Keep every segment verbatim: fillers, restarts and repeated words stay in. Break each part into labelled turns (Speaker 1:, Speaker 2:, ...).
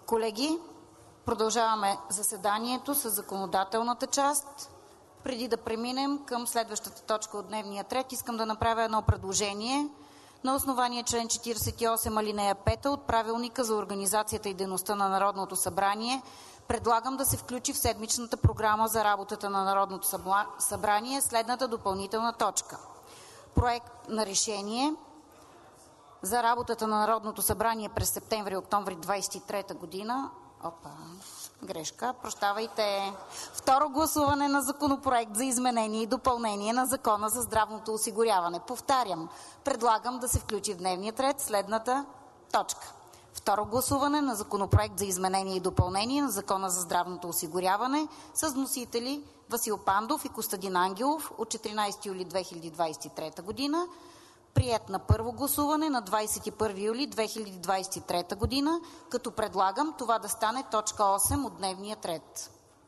Speaker 1: Колеги, продължаваме заседанието с законодателната част. Преди да преминем към следващата точка от дневния ред, искам да направя едно предложение. На основание член четиридесет и осем алинея пета от Правилника за организацията и дейността на Народното събрание предлагам да се включи в седмичната програма за работата на Народното събрание следната допълнителна точка. Проект на решение за работата на Народното събрание през септември-октомври двадесет и трета година. Опа, грешка, прощавайте. Второ гласуване на Законопроект за изменение и допълнение на Закона за здравното осигуряване. Повтарям, предлагам да се включи в дневния ред следната точка. Второ гласуване на Законопроект за изменение и допълнение на Закона за здравното осигуряване с вносители Васил Пандов и Костадин Ангелов от четиринадесети юли две хиляди двадесет и трета година. Приет на първо гласуване на двадесет и първи юли две хиляди двадесет и трета година, като предлагам това да стане точка осем от дневния ред.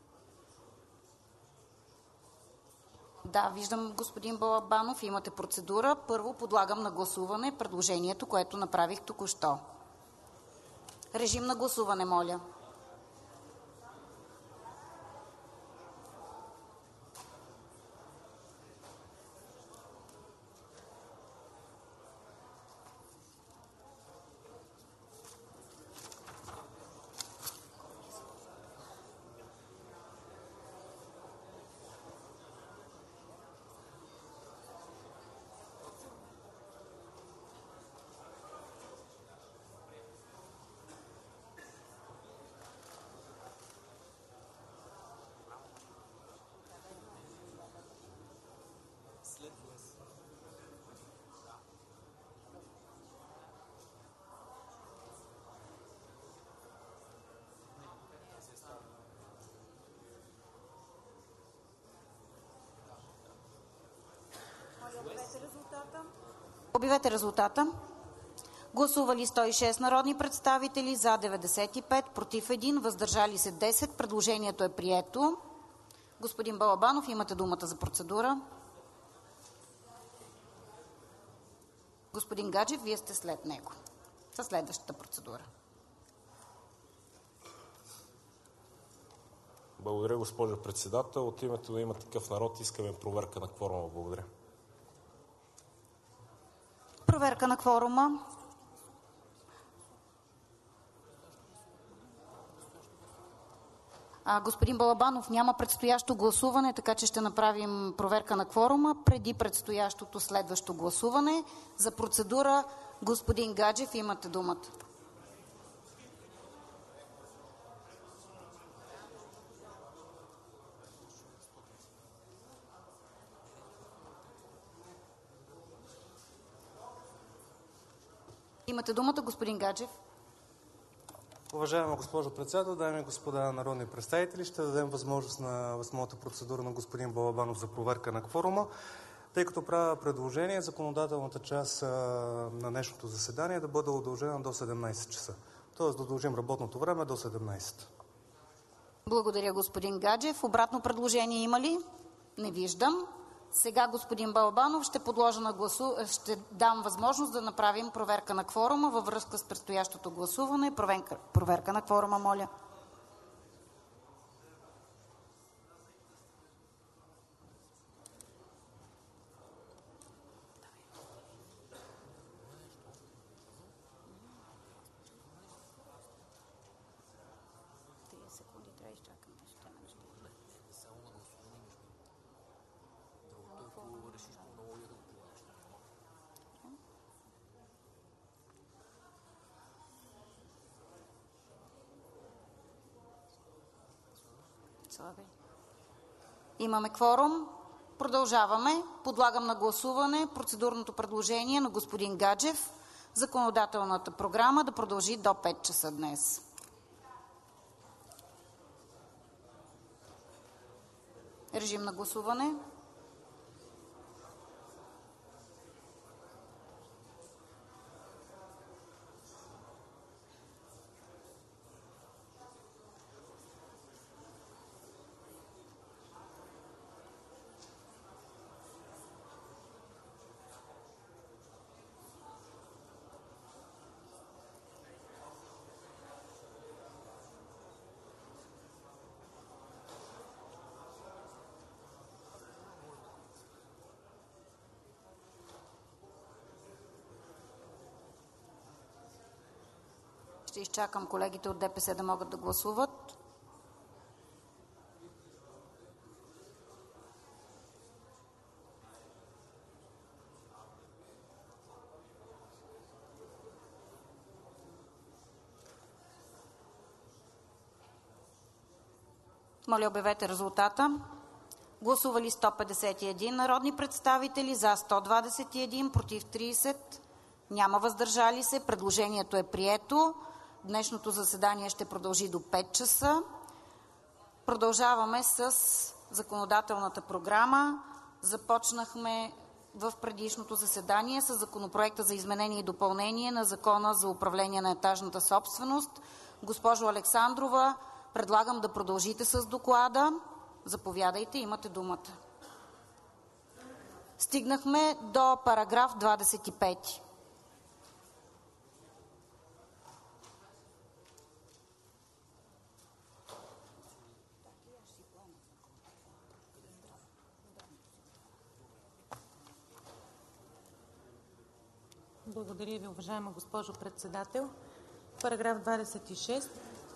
Speaker 1: Да, виждам, господин Балабанов, имате процедура. Първо подлагам на гласуване предложението, което направих току-що. Режим на гласуване, моля. Обявете резултата. Гласували сто и шест народни представители, за деветдесет и пет, против един, въздържали се десет. Предложението е прието. Господин Балабанов, имате думата за процедура. Господин Гаджев, вие сте след него. Със следващата процедура.
Speaker 2: Благодаря, госпожо председател. От името на „Има такъв народ“ искаме проверка на кворума. Благодаря.
Speaker 1: Проверка на кворума. А, господин Балабанов, няма предстоящо гласуване, така че ще направим проверка на кворума преди предстоящото следващо гласуване. За процедура, господин Гаджев, имате думата. Имате думата, господин Гаджев.
Speaker 3: Уважаема госпожо председател, дами и господа народни представители, ще дадем възможност на моята процедура на господин Балабанов за проверка на кворума, тъй като правя предложение законодателната част на днешното заседание да бъде удължена до седемнадесет часа. Тоест да удължим работното време до седемнадесет.
Speaker 1: Благодаря, господин Гаджев. Обратно предложение има ли? Не виждам. Сега, господин Балабанов, ще подложа на гласу... ще дам възможност да направим проверка на кворума във връзка с предстоящото гласуване. Проверка, проверка на кворума, моля. Имаме кворум. Продължаваме. Подлагам на гласуване процедурното предложение на господин Гаджев законодателната програма да продължи до пет часа днес. Режим на гласуване. Ще изчакам колегите от ДПС да могат да гласуват. Моля, обявете резултата. Гласували сто петдесет и един народни представители, за сто двадесет и един, против тридесет, няма въздържали се. Предложението е прието. Днешното заседание ще продължи до пет часа. Продължаваме с законодателната програма. Започнахме в предишното заседание с Законопроекта за изменение и допълнение на Закона за управление на етажната собственост. Госпожо Александрова, предлагам да продължите с доклада. Заповядайте, имате думата. Стигнахме до параграф двадесет и пет.
Speaker 4: Благодаря ви, уважаема госпожо Председател. Параграф двадесет и шест.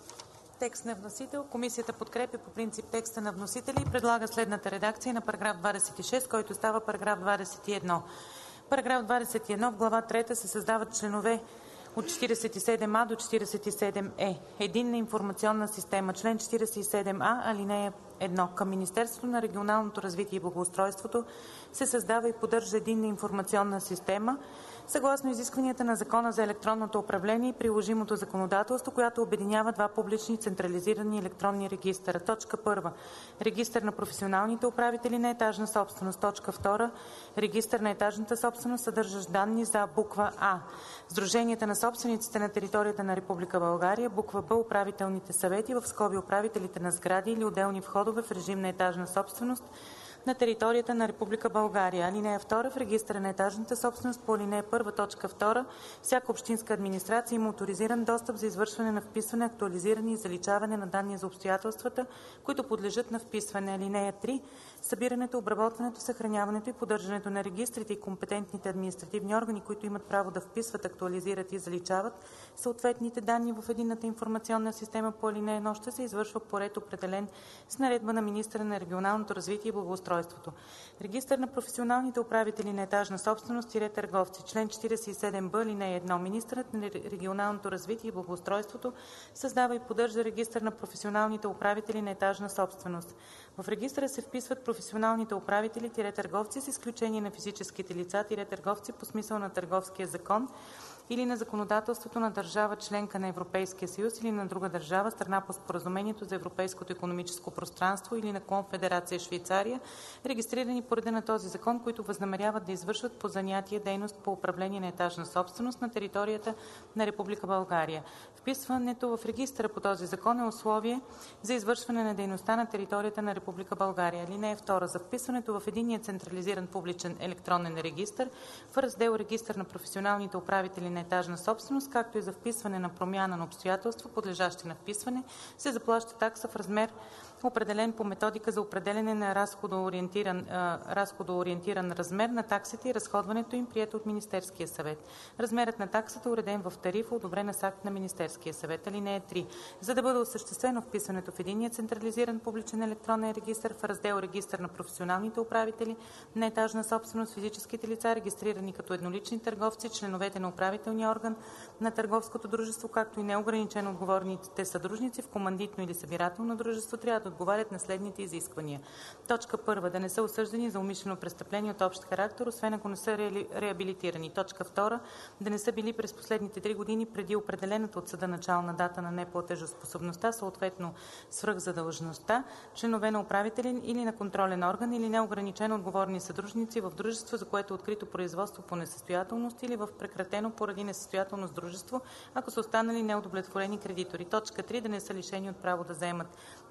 Speaker 4: Текст на вносител. Комисията подкрепя по принцип текста на вносителя и предлага следната редакция на параграф двадесет и шест, който става параграф двадесет и едно. Параграф двадесет и едно. В глава трета се създават членове от четиридесет и седем а до четиридесет и седем е. Единна информационна система. Член четиридесет и седем а, алинея едно. Към Министерството на регионалното развитие и благоустройството се създава и поддържа единна информационна система, съгласно изискванията на Закона за електронното управление и приложимото законодателство, която обединява два публични централизирани електронни регистъра. Точка първа. Регистър на професионалните управители на етажна собственост. Точка втора. Регистър на етажната собственост, съдържащ данни за: буква А. Сдруженията на собствениците на територията на Република България; буква Б. Управителните съвети, в скоби управителите на сгради или отделни входове в режим на етажна собственост на територията на Република България. Алинея втора. В регистъра на етажната собственост по алинея първа, точка втора всяка общинска администрация има оторизиран достъп за извършване на вписване, актуализиране и заличаване на данни за обстоятелствата, които подлежат на вписване. Алинея три. Събирането, обработването, съхраняването и поддържането на регистрите и компетентните административни органи, които имат право да вписват, актуализират и заличават съответните данни в единната информационна система по алинея едно, ще се извършва по ред, определен с наредба на министъра на регионалното развитие и благоустройството. Регистър на професионалните управители на етажна собственост – търговци. Член четиридесет и седем б, алинея едно. Министърът на регионалното развитие и благоустройството създава и поддържа регистър на професионалните управители на етажна собственост. В регистъра се вписват професионалните управители – търговци, с изключение на физическите лица – търговци по смисъл на Търговския закон или на законодателството на държава – членка на Европейския съюз, или на друга държава – страна по Споразумението за Европейското икономическо пространство, или на Конфедерация Швейцария, регистрирани по реда на този закон, които възнамеряват да извършват по занятие дейност по управление на етажна собственост на територията на Република България. Вписването в регистъра по този закон е условие за извършване на дейността на територията на Република България. Алинея втора. За вписването в единния централизиран публичен електронен регистър в раздел Регистър на професионалните управители на етажна собственост, както и за вписване на промяна на обстоятелства, подлежащи на вписване, се заплаща такса в размер, определен по методика за определяне на разходоориентиран, разходоориентиран размер на таксите и разходването им, прието от Министерския съвет. Размерът на таксата е уреден в тарифа, одобрена с акт на Министерския съвет. Алинея три. За да бъде осъществено вписването в единния централизиран публичен електронен регистър в раздел Регистър на професионалните управители на етажна собственост, физическите лица, регистрирани като еднолични търговци, членовете на управителния орган на търговското дружество, както и неограничено отговорните съдружници в командитно или събирателно дружество, трябва да отговарят на следните изисквания. Точка първа. Да не са осъждани за умишлено престъпление от общ характер, освен ако не са ре... реабилитирани. Точка втора. Да не са били през последните три години преди определената от съда начална дата на неплатежоспособността, съответно свръхзадължността, членове на управителен или на контролен орган или неограничено отговорни съдружници в дружество, за което е открито производство по несъстоятелност, или в прекратено поради несъстоятелност дружество, ако са останали неудовлетворени кредитори. Точка три. Да не са лишени от право да заемат материално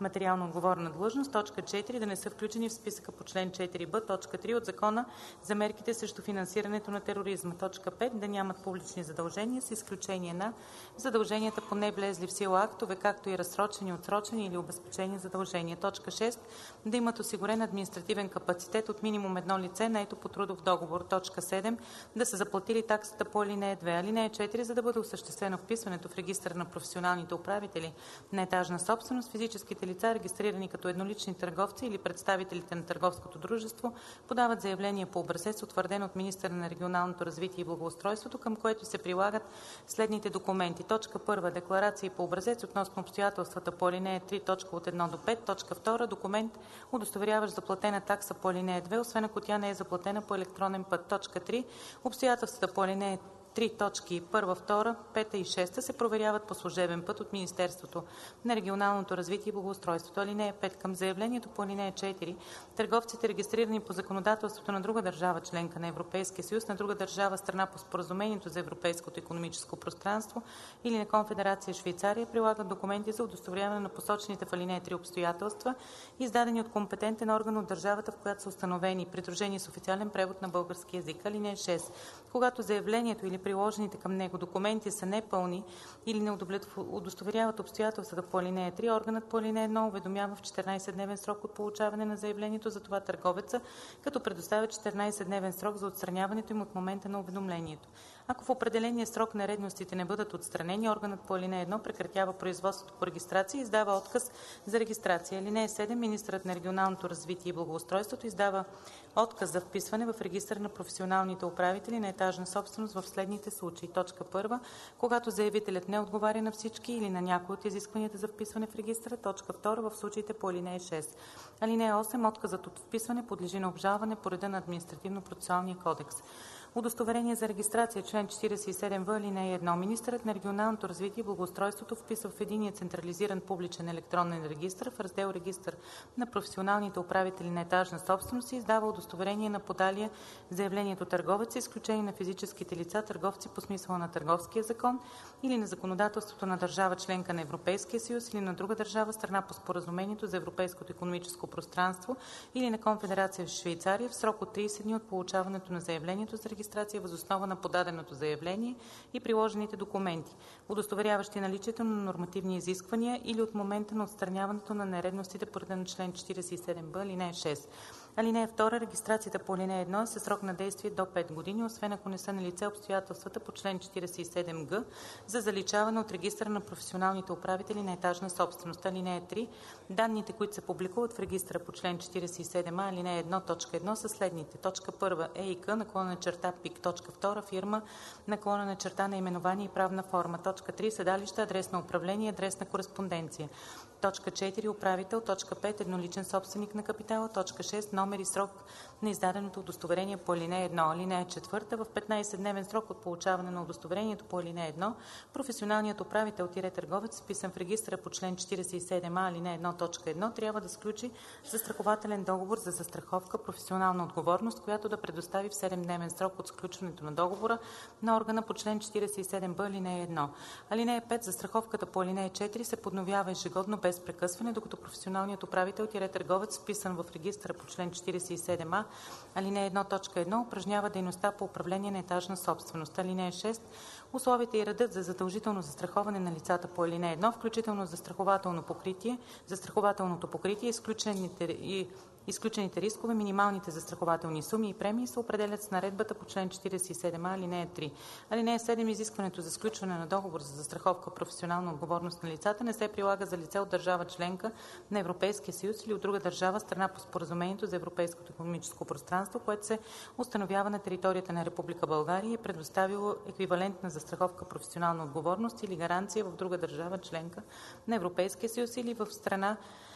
Speaker 4: отговорна длъжност; четири. Да не са включени в списъка по член четири б, точка три от Закона за мерките срещу финансирането на тероризма; пет. Да нямат публични задължения, с изключение на задълженията по невлезли в сила актове, както и разсрочени, отсрочени или обезпечени задължения; шест. Да имат осигурен административен капацитет от минимум едно лице, наето по трудов договор; седем. Да са заплатили таксата по алинея две. алинея четири. За да бъде осъществено вписването в регистъра на професионалните управители на етажна собственост, физическите лица, регистрирани като еднолични търговци, или представителите на търговското дружество подават заявление по образец, утвърден от министъра на регионалното развитие и благоустройството, към което се прилагат следните документи: първа. Декларации по образец относно обстоятелствата по алинея три, точка от едно до пет; втора. Документ, удостоверяващ заплатена такса по алинея две, освен ако тя не е заплатена по електронен път; три. Обстоятелствата по алинея три точки първа, втора, пета и шеста се проверяват по служебен път от Министерството на регионалното развитие и благоустройството. алинея пет. Към заявлението по алинея четири търговците, регистрирани по законодателството на друга държава – членка на Европейския съюз, на друга държава – страна по Споразумението за Европейското икономическо пространство или на Конфедерация Швейцария, прилагат документи за удостоверяване на посочените в алинея три обстоятелства, издадени от компетентен орган от държавата, в която са установени, придружени с официален превод на български език. алинея шест. Когато заявлението или приложените към него документи са непълни или не удостоверяват обстоятелствата по алинея три, органът по алинея едно уведомява в четиринадесетдневен срок от получаване на заявлението за това търговеца, като предоставя четиринадесетдневен срок за отстраняването им от момента на уведомлението. Ако в определения срок нередностите не бъдат отстранени, органът по алинея едно прекратява производството по регистрация и издава отказ за регистрация. алинея седем. Министърът на регионалното развитие и благоустройството издава отказ за вписване в регистъра на професионалните управители на етажна собственост в следните случаи: първа. Когато заявителят не отговаря на всички или на някои от изискванията за вписване в регистъра; втора. В случаите по алинея шест. алинея осем. Отказът от вписване подлежи на обжалване по реда на Административнопроцесуалния кодекс. Удостоверение за регистрация. Член четиридесет и седем в, алинея едно. Министърът на регионалното развитие и благоустройството вписва в единния централизиран публичен електронен регистър в раздел Регистър на професионалните управители на етажна собственост и издава удостоверение на подалия заявлението търговец, с изключение на физическите лица, търговци по смисъла на Търговския закон или на законодателството на държава – членка на Европейския съюз, или на друга държава – страна по Споразумението за Европейското икономическо пространство, или на Конфедерация Швейцария, в срок от тридесет дни от получаването на заявлението за регистрация въз основа на подаденото заявление и приложените документи, удостоверяващи наличието на нормативни изисквания, или от момента на отстраняването на нередностите по реда на член четиридесет и седем б, алинея шест. алинея втора. Регистрацията по алинея едно е със срок на действие до пет години, освен ако не са налице обстоятелствата по член четиридесет и седем г за заличаване от регистъра на професионалните управители на етажна собственост. алинея три. Данните, които се публикуват в регистъра по член четиридесет и седем а, алинея едно, точка едно са следните: първа. ЕИК, наклона черта ПИК; втора. Фирма, наклона черта наименование и правна форма; три. Седалище, адрес на управление, адрес на кореспонденция; четири. Управител; пет. Едноличен собственик на капитала; шест. Номер и срок на издаденото удостоверение по алинея едно. алинея четвърта. В петнадесетдневен срок от получаване на удостоверението по алинея едно, професионалният управител – търговец, вписан в регистъра по член четиридесет и седем а, алинея едно, точка едно, трябва да сключи застрахователен договор за застраховка професионална отговорност, която да предостави в седемдневен срок от сключването на договора на органа по член четиридесет и седем б, алинея едно. алинея пет. Застраховката по алинея четири се подновява ежегодно без прекъсване, докато професионалният управител – търговец, вписан в регистъра по член четиридесет и седем а, алинея едно, точка едно, упражнява дейността по управление на етажна собственост. алинея шест. Условията и редът за задължително застраховане на лицата по алинея едно, включително застрахователно покритие, застрахователното покритие, изключените и изключените рискове, минималните застрахователни суми и премии се определят с наредбата по член четиридесет и седем а, алинея три. алинея седем. Изискването за сключване на договор за застраховка професионална отговорност на лицата не се прилага за лице от държава членка на Европейския съюз или от друга държава – страна по Споразумението за Европейското икономическо пространство, което се установява на територията на Република България и е предоставило еквивалентна застраховка професионална отговорност или гаранция в друга държава членка на Европейския съюз или в страна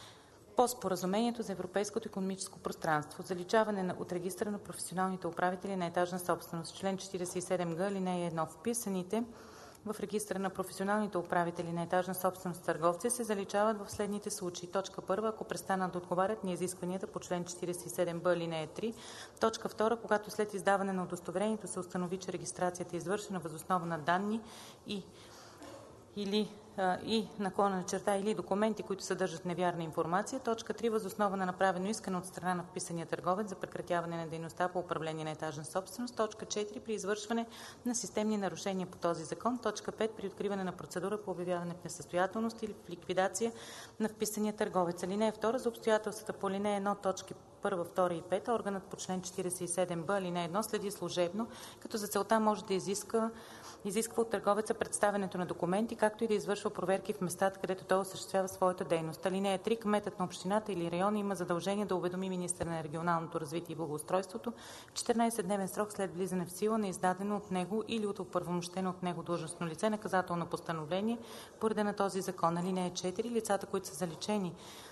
Speaker 4: по Споразумението за Европейското икономическо пространство. Заличаване от регистъра на професионалните управители на етажна собственост. Член четиридесет и седем г, алинея едно. Вписаните в регистъра на професионалните управители на етажна собственост търговци се заличават в следните случаи: първа. Ако престанат да отговарят на изискванията по член четиридесет и седем б, алинея три; втора. Когато след издаване на удостоверението се установи, че регистрацията е извършена въз основа на данни и или и наклона на черта или документи, които съдържат невярна информация. Точка три. Въз основа на направено искане от страна на вписания търговец за прекратяване на дейността по управление на етажна собственост. Точка четири. При извършване на системни нарушения по този закон. Точка пет. При откриване на процедура по обявяване в несъстоятелност или в ликвидация на вписания търговец. Алинея втора. За обстоятелствата по алинея едно, точки първа, втора и пета, органът по член четиридесет и седем б, алинея едно следи служебно, като за целта може да изиска изисква от търговеца представянето на документи, както и да извършва проверки в местата, където той осъществява своята дейност. Алинея три. Кметът на общината или района има задължение да уведоми министъра на регионалното развитие и благоустройството в четиринадесетдневен срок след влизане в сила на издадено от него или от оправомощено от него длъжностно лице наказателно постановление по реда на този закон. Алинея четири. Лицата, които са заличени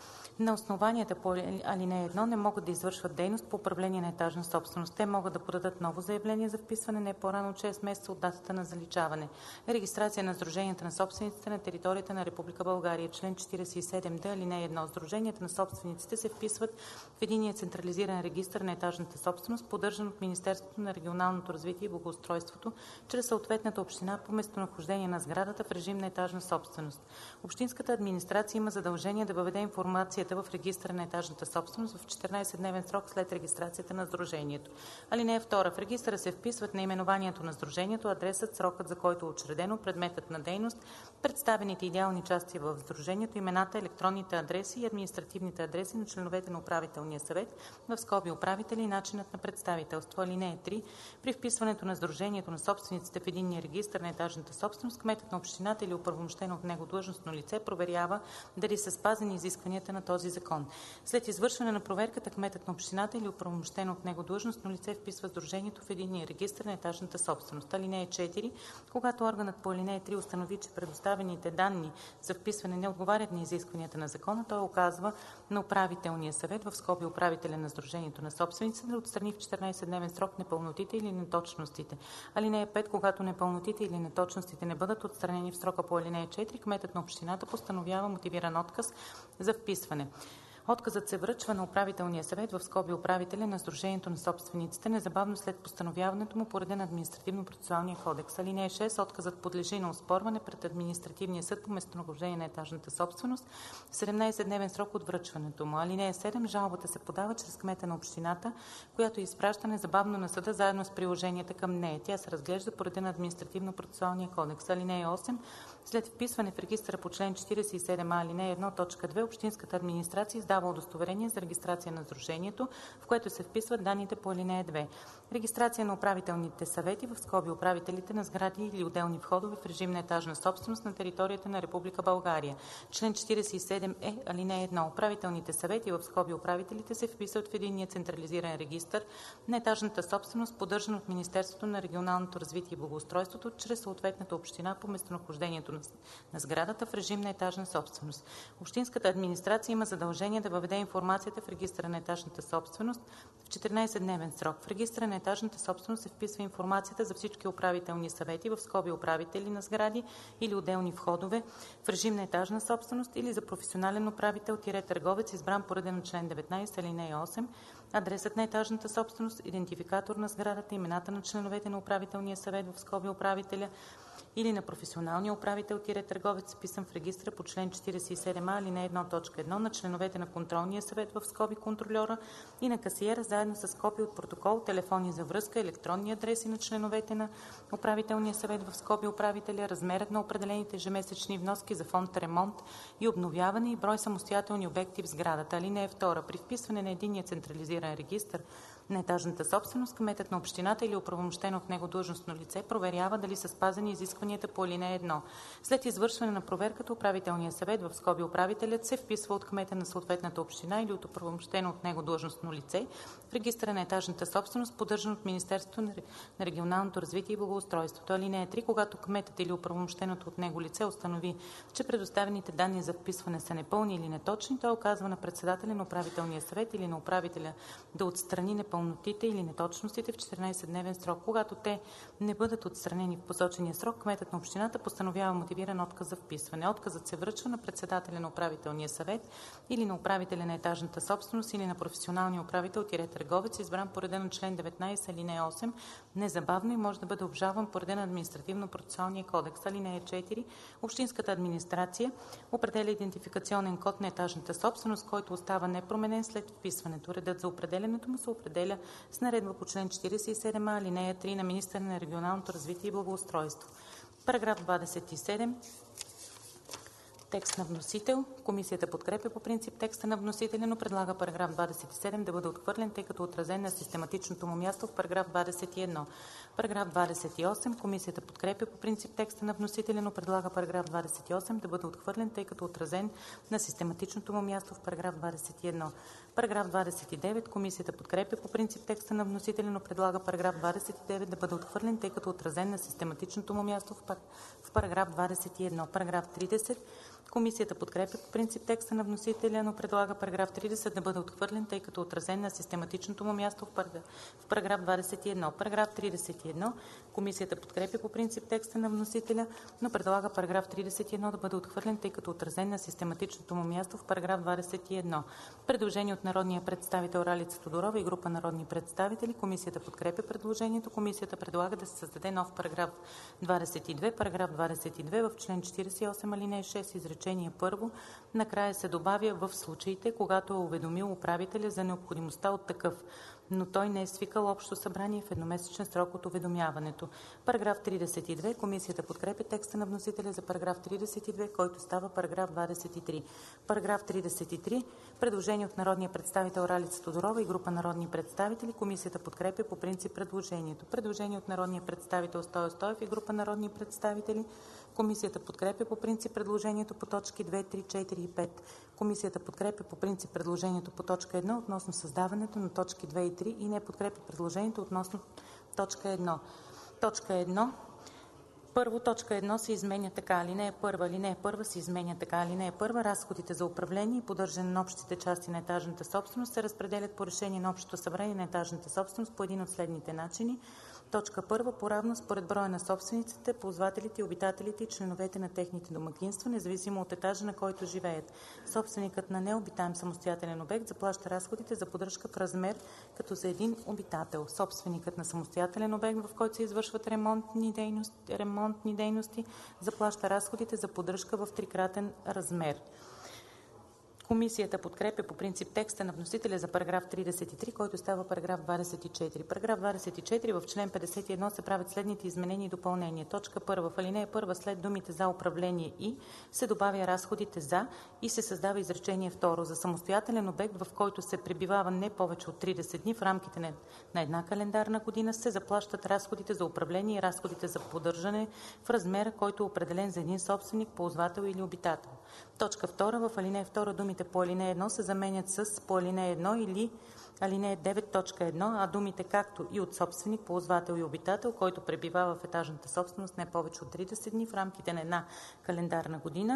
Speaker 4: на основанията по алинея едно, не могат да извършват дейност по управление на етажна собственост. Те могат да подадат ново заявление за вписване не по-рано от шест месеца от датата на заличаване. Регистрация на сдруженията на собствениците на територията на Република България. Член четиридесет и седем д, алинея едно. Сдруженията на собствениците се вписват в единния централизиран регистър на етажната собственост, поддържан от Министерството на регионалното развитие и благоустройството чрез съответната община по местонахождение на сградата в режим на етажна собственост. Общинската администрация има задължение да въведе информация в регистъра на етажната собственост в четиринадесетдневен срок след регистрацията на сдружението. Алинея втора. В регистъра се вписват наименованието на сдружението, адресът, срокът, за който е учредено, предметът на дейност, представените идеални части в сдружението, имената, електронните адреси и административните адреси на членовете на управителния съвет, в скоби управители, и начинът на представителство. Алинея три. При вписването на сдружението на собствениците в единния регистър на етажната собственост, кметът на общината или оправомощено от него длъжностно лице проверява дали са спазени изискванията на този закон. След извършване на проверката, кметът на общината или оправомощено от него длъжностно лице вписва сдружението в единния регистър на етажната собственост. Алинея четири. Когато органът по алинея три установи, че предоставените данни за вписване не отговарят на изискванията на закона, той оказва на управителния съвет, в скоби управителя на сдружението на собствениците, да отстрани в четиринадесетдневен срок непълнотите или неточностите. Алинея пет. Когато непълнотите или неточностите не бъдат отстранени в срока по алинея четири, кметът на общината постановява мотивиран отказ за вписване. Отказът се връчва на управителния съвет, в скоби управителя на сдружението на собствениците, незабавно след постановяването му по реда на Административно-процесуалния кодекс. Алинея шест. Отказът подлежи на оспорване пред административния съд по местонахождение на етажната собственост в седемнадесетдневен срок от връчването му. Алинея седем. Жалбата се подава чрез кмета на общината, която изпраща незабавно на съда заедно с приложенията към нея. Тя се разглежда по реда на Административно-процесуалния кодекс. Алинея осем. След вписване в регистъра по член четиридесет и седем а, алинея едно, точка две, общинската администрация издава удостоверение за регистрация на сдружението, в което се вписват данните по алинея две. Регистрация на управителните съвети, в скоби управителите на сгради или отделни входове в режим на етажна собственост на територията на Република България. Член четиридесет и седем е, алинея едно. Управителните съвети, в скоби управителите, се вписват в единния централизиран регистър на етажната собственост, поддържан от Министерството на регионалното развитие и благоустройството чрез съответната община по местонахождението на, на сградата в режим на етажна собственост. Общинската администрация има задължение да въведе информацията в регистъра на етажната собственост в четиринадесетдневен срок. В регистъра на етажната собственост се вписва информацията за всички управителни съвети, в скоби управители на сгради или отделни входове в режим на етажна собственост, или за професионален управител – търговец, избран по реда на член деветнадесет, алинея осем, адресът на етажната собственост, идентификатор на сградата, имената на членовете на управителния съвет, в скоби управителя, или на професионалния управител – търговец, вписан в регистъра по член четиридесет и седем а, алинея едно, точка едно, на членовете на контролния съвет, в скоби контрольора, и на касиера, заедно с копия от протокол, телефони за връзка, електронни адреси на членовете на управителния съвет, в скоби управителя, размерът на определените ежемесечни вноски за фонд ремонт и обновяване и брой самостоятелни обекти в сградата. Алинея втора. При вписване на единния централизиран регистър на етажната собственост, кметът на общината или оправомощено от него длъжностно лице проверява дали са спазени изискванията по алинея едно. След извършване на проверката, управителният съвет, в скоби управителят, се вписва от кмета на съответната община или от оправомощено от него длъжностно лице в регистъра на етажната собственост, поддържан от Министерството на регионалното развитие и благоустройството. Алинея три. Когато кметът или оправомощеното от него лице установи, че предоставените данни за вписване са непълни или неточни, той оказва на председателя на управителния съвет или на управителя да отстрани непълнотите или неточностите в четиринадесетдневен срок. Когато те не бъдат отстранени в посочения срок, кметът на общината постановява мотивиран отказ за вписване. Отказът се връчва на председателя на управителния съвет или на управителя на етажната собственост или на професионалния управител – търговец, избран по реда на член деветнайсет, алинея осем, незабавно и може да бъде обжалван по реда на Административнопроцесуалния кодекс. Алинея четири. Общинската администрация определя идентификационен код на етажната собственост, който остава непроменен след вписването. Редът за определянето му се определя с наредба по член четирийсет и седем а, алинея три на министъра на регионалното развитие и благоустройство. Параграф двадесет и седем. Текст на вносител. Комисията подкрепя по принцип текста на вносителя, но предлага параграф двадесет и седем да бъде отхвърлен, тъй като отразен на систематичното му място в параграф двадесет и едно. Параграф двадесет и осем. Комисията подкрепя по принцип текста на вносителя, но предлага параграф двадесет и осем да бъде отхвърлен, тъй като отразен на систематичното му място в параграф двадесет и едно. Параграф двадесет и девет. Комисията подкрепя по принцип текста на вносителя, но предлага параграф двадесет и девет да бъде отхвърлен, тъй като отразен на систематичното му място в параграф двадесет и едно. Параграф тридесет. Комисията подкрепя по принцип текста на вносителя, но предлага параграф тридесет да бъде отхвърлен, тъй като отразен на систематичното му място в параграф двадесет и едно. Параграф тридесет и едно. Комисията подкрепя по принцип текста на вносителя, но предлага параграф тридесет и едно да бъде отхвърлен, тъй като отразен на систематичното му място в параграф двадесет и едно. Предложение от народния представител Ралица Тодорова и група народни представители. Комисията подкрепя предложението. Комисията предлага да се създаде нов параграф двадесет и две. Параграф двадесет и две. В член четирийсет и осем алинея шест изречение първо накрая се добавя в случаите, когато е уведомил управителя за необходимостта от такъв, но той не е свикал общо събрание в едномесечен срок от уведомяването. Параграф тридесет и две. Комисията подкрепя текста на вносителя за параграф тридесет и две, който става параграф двадесет и три. Параграф тридесет и три. Предложение от народния представител Ралица Тодорова и група народни представители. Комисията подкрепя по принцип предложението. Предложение от народния представител Стою Стоев и група народни представители. Комисията подкрепя по принцип предложението по точки две, три, четири и пет. Комисията подкрепя по принцип предложението по точка едно относно създаването на точки две и три и не подкрепя предложението относно точка едно. Точка едно. Първо, точка едно се изменя така. Алинея първа. Алинея първа се изменя така. Алинея първа. Разходите за управление и поддържане на общите части на етажната собственост се разпределят по решение на общото събрание на етажната собственост по един от следните начини. Точка първа. Поравно според броя на собствениците, ползвателите, обитателите и членовете на техните домакинства, независимо от етажа, на който живеят. Собственикът на необитаем самостоятелен обект заплаща разходите за поддръжка в размер като за един обитател. Собственикът на самостоятелен обект, в който се извършват ремонтни дейности, ремонтни дейности заплаща разходите за поддръжка в трикратен размер. Комисията подкрепя по принцип текста на вносителя за параграф тридесет и три, който става параграф двадесет и четири. Параграф двадесет и четири. В член петдесет и едно се правят следните изменения и допълнения. Точка първа. В алинея първа след думите за управление и се добавя разходите за и се създава изречение второ. За самостоятелен обект, в който се пребивава не повече от тридесет дни в рамките на една календарна година, се заплащат разходите за управление и разходите за поддържане в размера, който е определен за един собственик, ползвател или обитател. Точка втора. В алинея втора думите по алинея едно се заменят с по алинея едно или алинея девет точка едно, а думите както и от собственик, ползвател и обитател, който пребивава в етажната собственост не повече от тридесет дни в рамките на една календарна година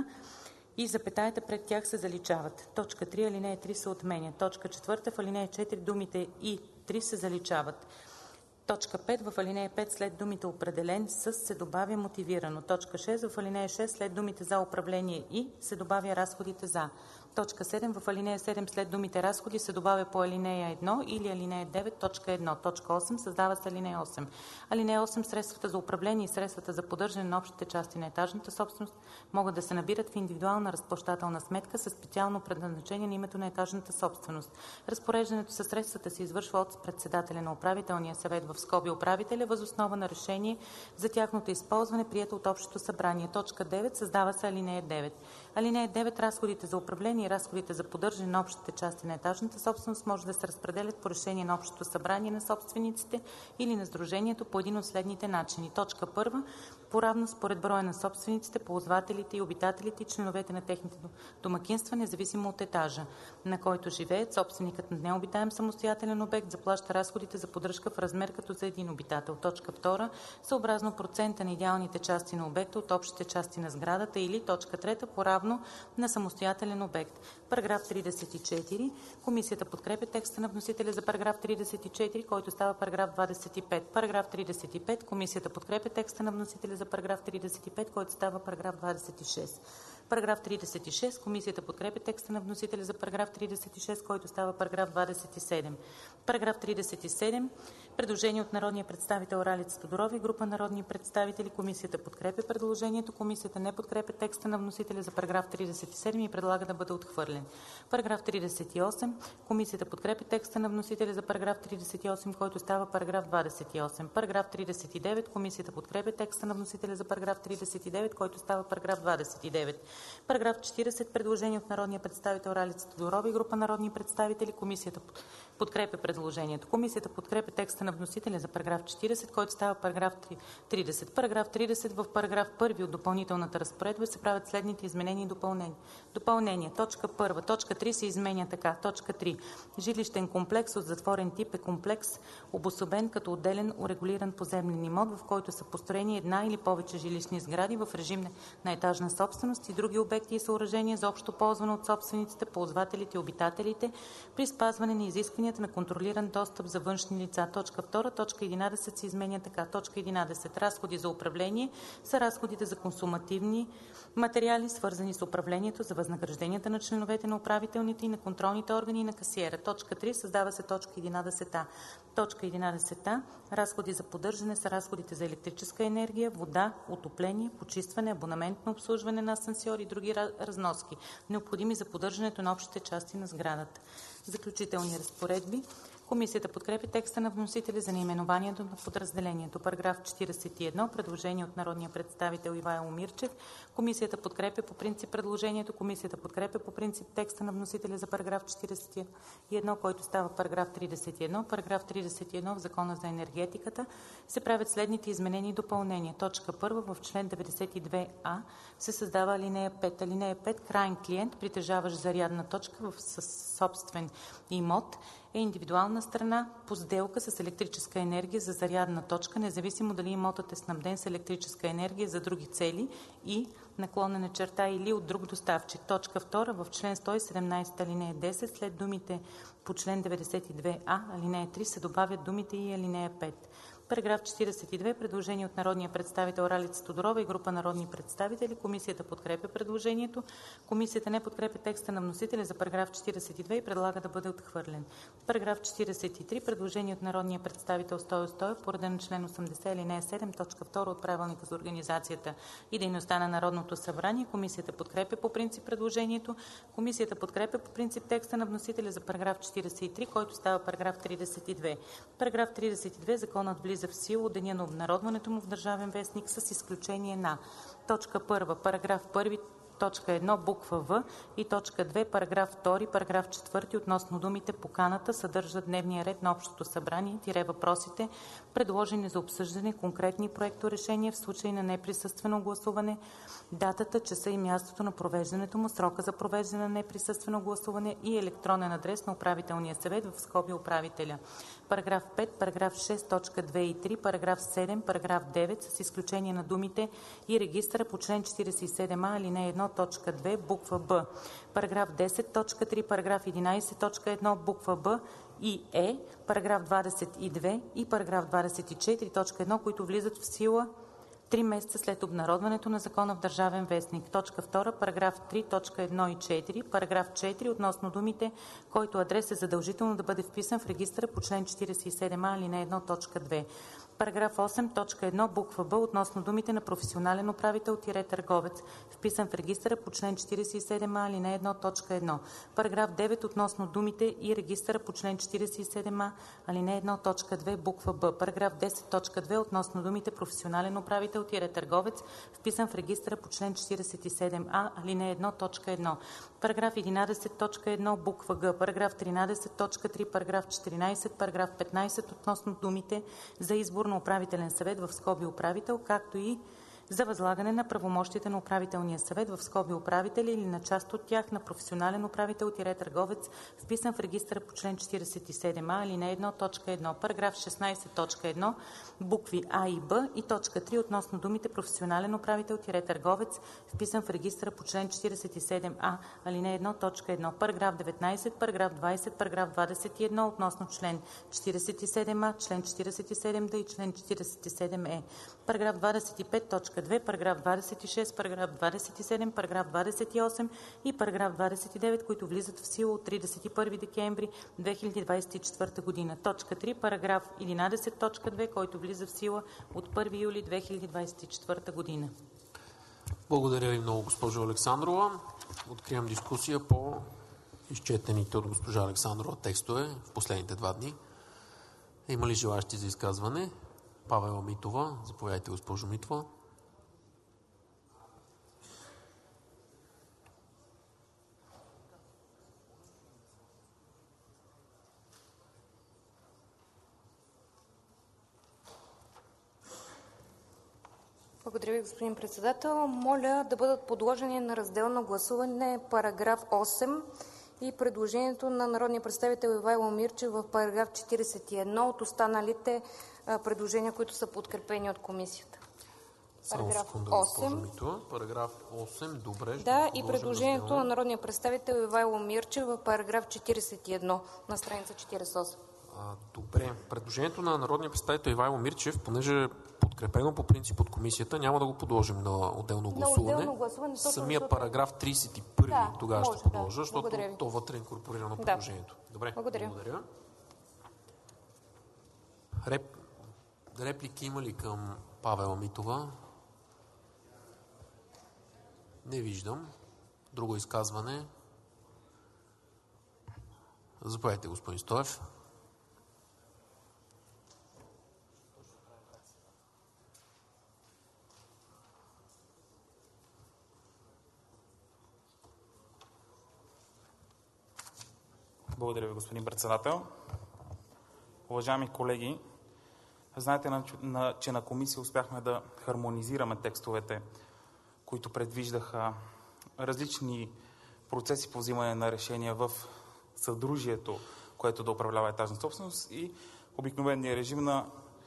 Speaker 4: и запетаята пред тях се заличават. Точка три. Алинея три се отменя. Точка четвърта. В алинея четири думите и три се заличават. Точка пет. В алинея пет след думите определен с се добавя мотивирано. Точка шест. В алинея шест след думите за управление и се добавя разходите за. Точка седем. В алинея седем след думите разходи се добавя по алинея едно или алинея девет точка едно. Точка осем. Създава се алинея осем. Алинея осем. Средствата за управление и средствата за поддържане на общите части на етажната собственост могат да се набират в индивидуална разплащателна сметка със специално предназначение на името на етажната собственост. Разпореждането със средствата се извършва от председателя на управителния съвет в скоби управителя въз основа на решение за тяхното използване, прието от общото събрание. Точка девет. Създава се алинея девет. Алинея девет. Разходите за управление и разходите за поддържане на общите части на етажната собственост може да се разпределят по решение на общото събрание на собствениците или на сдружението по един от следните начини. Точка първа. Поравно според броя на собствениците, ползвателите и обитателите и членовете на техните домакинства, независимо от етажа, на който живеят. Собственикът на необитаем самостоятелен обект заплаща разходите за поддръжка в размер като за един обитател. Точка втора. Съобразно процента на идеалните части на обекта от общите части на сградата или точка трета. Поравно на самостоятелен обект. Параграф тридесет и четири. Комисията подкрепя текста на вносителя за параграф тридесет и четири, който става параграф двадесет и пет. Параграф тридесет и пет. Комисията подкрепя текста на вносителя за параграф тридесет и пет, който става параграф двадесет и шест. Параграф тридесет и шест. Комисията подкрепя текста на вносителя за параграф тридесет и шест, който става параграф двадесет и седем. Параграф тридесет и седем. Предложение от народния представител Ралица Тодорова и група народни представители. Комисията подкрепя предложението. Комисията не подкрепя текста на вносителя за параграф тридесет и седем и предлага да бъде отхвърлен. Параграф тридесет и осем. Комисията подкрепя текста на вносителя за параграф тридесет и осем, който става параграф двадесет и осем. Параграф тридесет и девет. Комисията подкрепя текста на вносителя за параграф тридесет и девет, който става параграф двадесет и девет. Параграф четиридесет. Предложение от народния представител Ралица Тодорова и група народни представители. Комисията подкрепя предложението. Комисията подкрепя текста на вносителя за параграф четиридесет, който става параграф тридесет. Параграф тридесет. В параграф първи от допълнителната разпоредба се правят следните изменения и допълнения. Допълнение. Точка първа. Точка три се изменя така. Точка три. Жилищен комплекс от затворен тип е комплекс, обособен като отделен урегулиран поземлен имот, в който са построени една или повече жилищни сгради в режим на етажна собственост и други обекти и съоръжения за общо ползване от собствениците, ползвателите и обитателите при спазване на изискванията на контролиран достъп за външни лица. Точка втора. Точка единадесет се изменя така. Точка единадесет. Разходи за управление са разходите за консумативни материали, свързани с управлението, за възнагражденията на членовете на управителните и на контролните органи и на касиера. Точка три. Създава се точка единадесет а. Точка единадесет а. Разходи за поддържане са разходите за електрическа енергия, вода, отопление, почистване, абонаментно обслужване на асансьор и други разноски, необходими за поддържането на общите части на сградата. Заключителни разпоредби. Комисията подкрепя текста на вносителя за наименованието на подразделението. Параграф четиридесет и едно. Предложение от народния представител Ивайло Мирчев. Комисията подкрепя по принцип предложението. Комисията подкрепя по принцип текста на вносителя за параграф четиридесет и едно, който става параграф тридесет и едно. Параграф тридесет и едно. В Закона за енергетиката се правят следните изменения и допълнения. Точка първа. В член деветдесет и две а се създава алинея пет. Алинея пет. Краен клиент, притежаващ зарядна точка в собствен имот, е индивидуална страна по сделка с електрическа енергия за зарядна точка, независимо дали имотът е снабден с електрическа енергия за други цели и наклонена черта или от друг доставчик. Точка втора. В член сто и седемнадесет алинея десет след думите по член деветдесет и две а алинея три се добавят думите и алинея пет. Параграф четиридесет и две. Предложение от народния представител Ралица Тодорова и група народни представители. Комисията подкрепя предложението. Комисията не подкрепя текста на вносителя за параграф четиридесет и две и предлага да бъде отхвърлен. Параграф четиридесет и три. Предложение от народния представител Стою Стоев по реда на член осемдесет алинея седем точка втора от Правилника за организацията и дейността на Народното събрание. Комисията подкрепя по принцип предложението. Комисията подкрепя по принцип текста на вносителя за параграф четиридесет и три, който става параграф тридесет и две. Параграф тридесет и две. Законът влиза в сила от деня на обнародването му в Държавен вестник с изключение на: точка първа. Параграф първи, точка едно, буква В и точка две, параграф втори, параграф четвърти относно думите поканата съдържат дневния ред на Общото събрание тире въпросите, предложени за обсъждане, конкретни проекторешения в случай на неприсъствено гласуване, датата, часа и мястото на провеждането му, срока за провеждане на неприсъствено гласуване и електронен адрес на управителния съвет в скоби управителя. Параграф пет, параграф шест, точка две и три, параграф седем, параграф девет с изключение на думите и регистъра по член четиридесет и седем а алинея едно точка две буква Б. Параграф десет, точка три, параграф единадесет, точка едно буква Б и Е, параграф двадесет и две и параграф двадесет и четири, точка едно, които влизат в сила три месеца след обнародването на закона в Държавен вестник. Точка втора, параграф три, точка едно и четири, параграф четири относно думите, който адрес е задължително да бъде вписан в регистъра по член четиридесет и седем а алинея едно точка две. Параграф осем, точка едно, буква Б относно думите на професионален управител тире търговец, вписан в регистъра по член четиридесет и седем а алинея едно точка едно. Параграф девет относно думите и регистъра по член четиридесет и седем а алинея едно точка две, буква Б. Параграф десет, точка две относно думите професионален управител тире търговец, вписан в регистъра по член четиридесет и седем а алинея едно точка едно. Параграф единадесет, точка едно, буква Г. Параграф тринадесет, точка три, параграф четиринадесет, параграф петнадесет относно думите за избор на управителен съвет в скоби управител, както и за възлагане на правомощите на управителния съвет в скоби управители или на част от тях на професионален управител тире търговец, вписан в регистъра по член четиридесет и седем а алинея едно точка едно. Параграф шестнадесет, точка едно, букви А и Б и точка три относно думите професионален управител тире търговец, вписан в регистъра по член четиридесет и седем а алинея едно точка едно. Параграф деветнадесет, параграф двадесет, параграф двадесет и едно относно член четиридесет и седем а, член четиридесет и седем д и член четиридесет и седем е. Параграф двадесет и пет, точка две, параграф двадесет и шест, параграф двадесет и седем, параграф двадесет и осем и параграф двадесет и девет, които влизат в сила от тридесет и първи декември две хиляди двадесет и четвърта година. Точка три. Параграф единадесет, точка две, който влиза в сила от първи юли две хиляди двадесет и четвърта година.
Speaker 5: Благодаря ви много, госпожо Александрова. Откривам дискусия по изчетените от госпожа Александрова текстове в последните два дни. Има ли желащи за изказване? Павела Митова. Заповядайте, госпожо Митова.
Speaker 6: Благодаря ви, господин председател. Моля да бъдат подложени на разделно гласуване параграф осем и предложението на народния представител Ивайло Мирчев в параграф четиридесет и едно от останалите предложения, които са подкрепени от комисията.
Speaker 5: Параграф осем. Параграф осем, добре.
Speaker 6: Да, и предложението на народния представител Ивайло Мирчев в параграф четиридесет и едно на страница четиридесет и осем.
Speaker 5: А, добре. Предложението на народния представител Ивайло Мирчев, понеже е подкрепено по принцип от комисията, няма да го подложим на отделно гласуване.
Speaker 6: На отделно гласуване
Speaker 5: Самия
Speaker 6: защото...
Speaker 5: параграф тридесет и първи
Speaker 6: да,
Speaker 5: тогава
Speaker 6: може,
Speaker 5: ще подложа,
Speaker 6: да.
Speaker 5: защото
Speaker 6: Благодаря
Speaker 5: то вътре е инкорпорирано на предложението.
Speaker 6: Да.
Speaker 5: Добре,
Speaker 6: благодаря.
Speaker 5: благодаря. Реп... Реплики има ли към Павела Митова? Не виждам. Друго изказване? Заповядайте, господин Стоев.
Speaker 7: Благодаря ви, господин председател. Уважаеми колеги, знаете, че на комисия успяхме да хармонизираме текстовете, които предвиждаха различни процеси по взимане на решения в съдружието, което да управлява етажна собственост, и обикновения режим на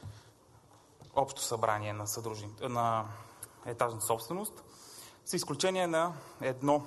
Speaker 7: общо събрание на, съдружни... на етажна собственост, с изключение на едно.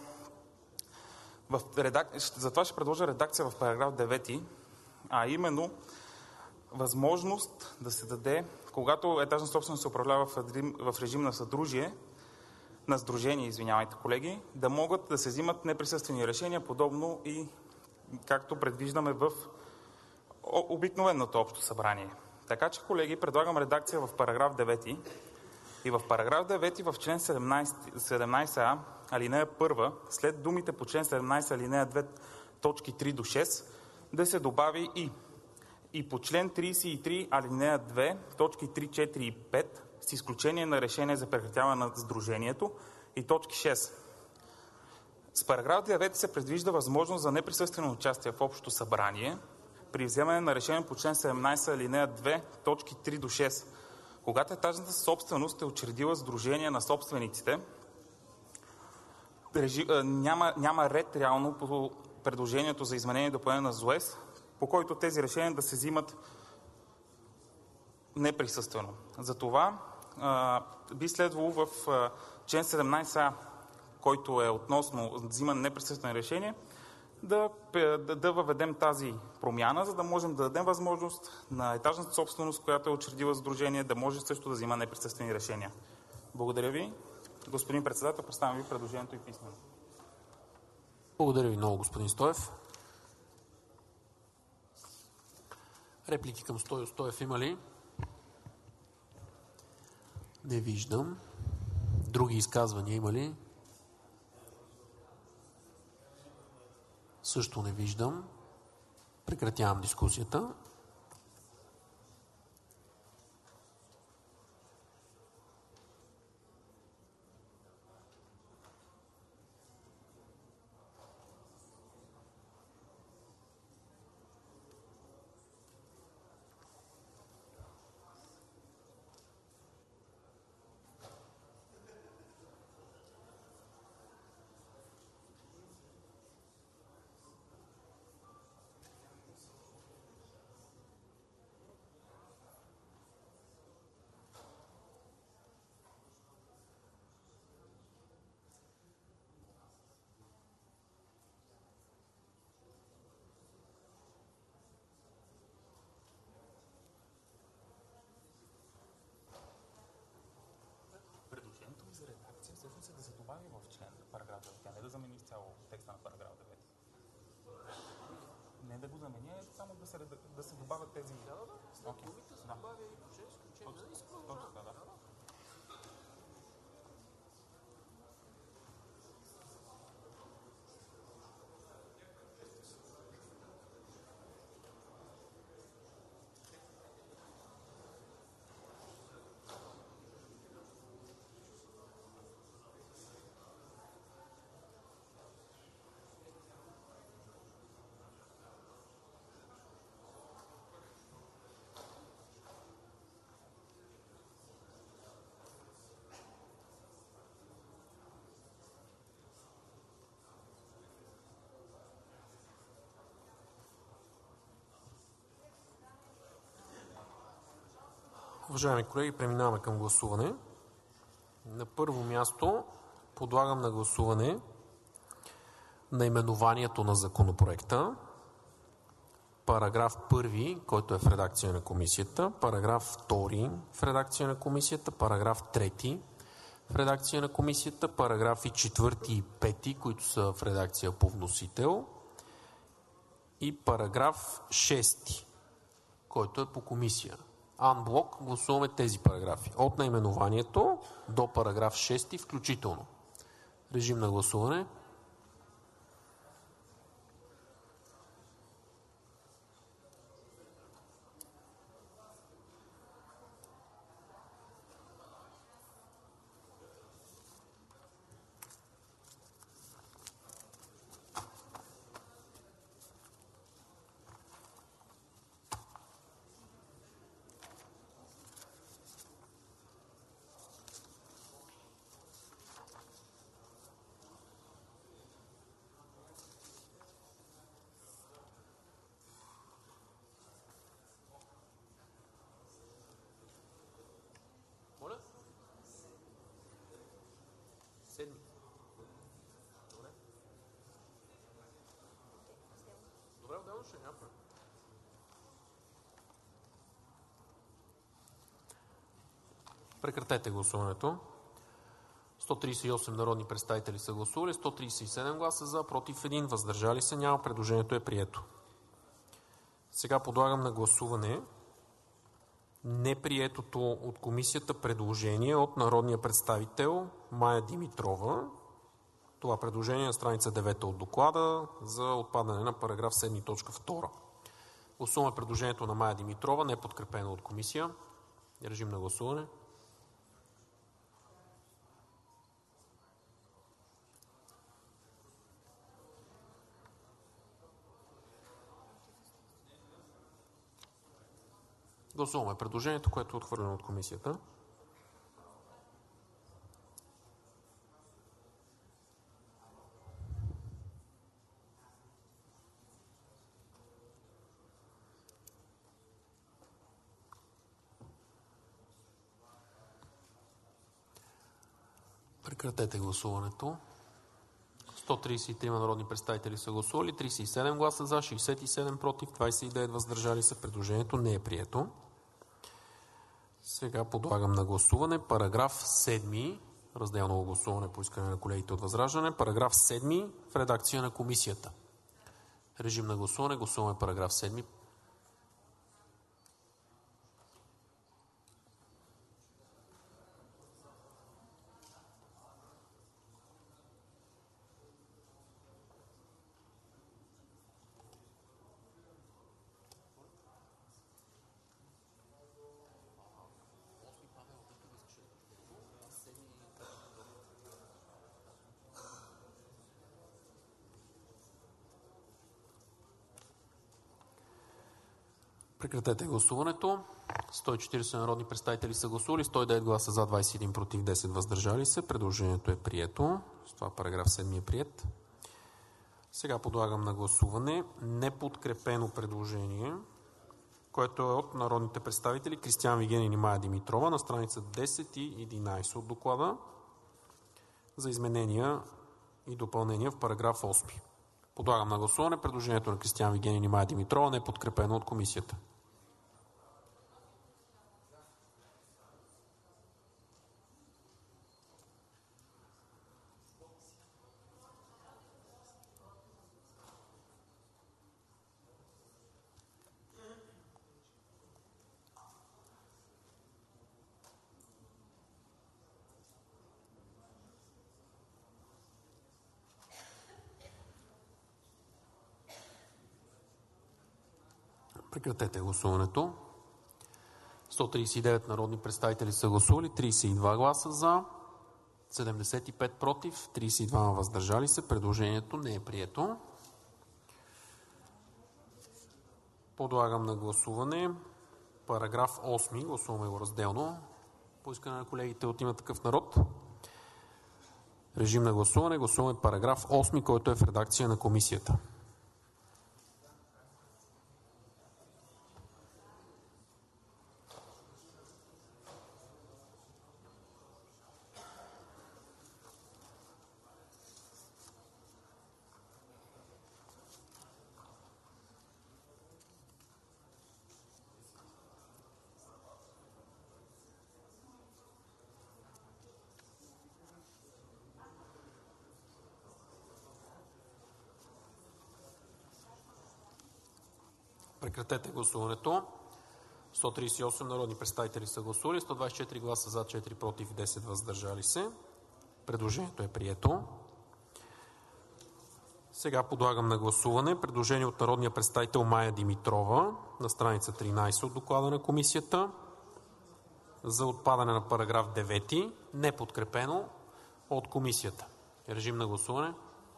Speaker 7: В редак... Затова ще предложа редакция в параграф девети, а именно възможност да се даде, когато етажна собственост се управлява в режим на съдружие, на сдружение, извинявайте, колеги, да могат да се взимат неприсъствени решения, подобно и както предвиждаме в обикновеното общо събрание. Така че, колеги, предлагам редакция в параграф девети. И в параграф девети в член седемнадесет а, алинея първа, след думите по член седемнадесет, алинея две, точки три до шест, да се добави и. И по член тридесет и три, алинея две, точки три, четири и пет, с изключение на решение за прекратяване на сдружението, и точки шест. С параграф девети се предвижда възможност за неприсъствено участие в общото събрание при вземане на решение по член седемнадесет, алинея две, точки три до шест. Когато етажната собственост е учредила сдружение на собствениците, режи... няма, няма ред реално по предложението за изменение и допълнение на ЗОЕС, по който тези решения да се взимат неприсъствено. Затова а, би следвало в а, член седемнадесет а, който е относно взимане на неприсъствено решение, да, да, да въведем тази промяна, за да можем да дадем възможност на етажната собственост, която е учредила сдружение, да може също да взима неприсъствени решения. Благодаря ви. Господин председател, представям ви предложението и писмено.
Speaker 5: Благодаря ви много, господин Стоев. Реплики към Стою Стоев има ли? Не виждам. Други изказвания има ли? Също не виждам. Прекратявам дискусията.
Speaker 7: обсъждаме ние, само да се, да се добавят тези...
Speaker 5: Да, да, да.
Speaker 7: Okay.
Speaker 5: Думите се добавя и бюджет, изключение. Да, искам да
Speaker 7: Точно, да, да.
Speaker 5: Уважаеми колеги, преминаваме към гласуване. На първо място подлагам на гласуване наименованието на законопроекта, параграф първи, който е в редакция на комисията, параграф втори в редакция на комисията, параграф трети в редакция на комисията, параграфи четвърти и пети, които са в редакция по вносител, и параграф шести, който е по комисия. Анблок гласуваме тези параграфи. От наименованието до параграф шести включително. Режим на гласуване. Седми. Добре. Добре, отделно ще няма. Прекратете гласуването. сто тридесет и осем народни представители са гласували, сто тридесет и седем гласа за, против един, въздържали се няма. Предложението е прието. Сега подлагам на гласуване неприетото от комисията предложение от народния представител Мая Димитрова. Това предложение е на страница девета от доклада за отпадане на параграф седми, точка втора. Гласуваме предложението на Мая Димитрова, не подкрепено от комисия. Режим на гласуване. Гласуваме предложението, което е отхвърлено от комисията. Прекратете гласуването. сто тридесет и три народни представители са гласували, тридесет и седем гласа за, шейсет и седем против, двадесет и девет въздържали се. Предложението не е прието. Сега подлагам на гласуване параграф седми, разделно гласуване по искане на колегите от ВЪЗРАЖДАНЕ, параграф седми в редакция на комисията. Режим на гласуване. Гласуваме параграф седми. Прекратете гласуването. сто и четиридесет народни представители са гласували, сто и девет гласа за, двадесет и един против, десет въздържали се. Предложението е прието. С това параграф седми е приет. Сега подлагам на гласуване неподкрепено предложение, което е от народните представители Кристиан Вигенин и Мая Димитрова на страница десет и единадесет от доклада за изменения и допълнения в параграф осми. Подлагам на гласуване предложението на Кристиан Вигенин и Мая Димитрова, неподкрепено от комисията. Прекратете гласуването. сто тридесет и девет народни представители са гласували, тридесет и два гласа за, седемдесет и пет против, тридесет и два въздържали се. Предложението не е прието. Подлагам на гласуване параграф осми. Гласуваме го разделно. По искане на колегите от „Има такъв народ“. Режим на гласуване. Гласуваме параграф осми, който е в редакция на комисията. Прекратете гласуването. сто тридесет и осем народни представители са гласували, сто двадесет и четири гласа за, четири против и десет въздържали се. Предложението е прието. Сега подлагам на гласуване предложение от народния представител Мая Димитрова на страница тринадесет от доклада на комисията за отпадане на параграф девети, неподкрепено от комисията. Режим на гласуване.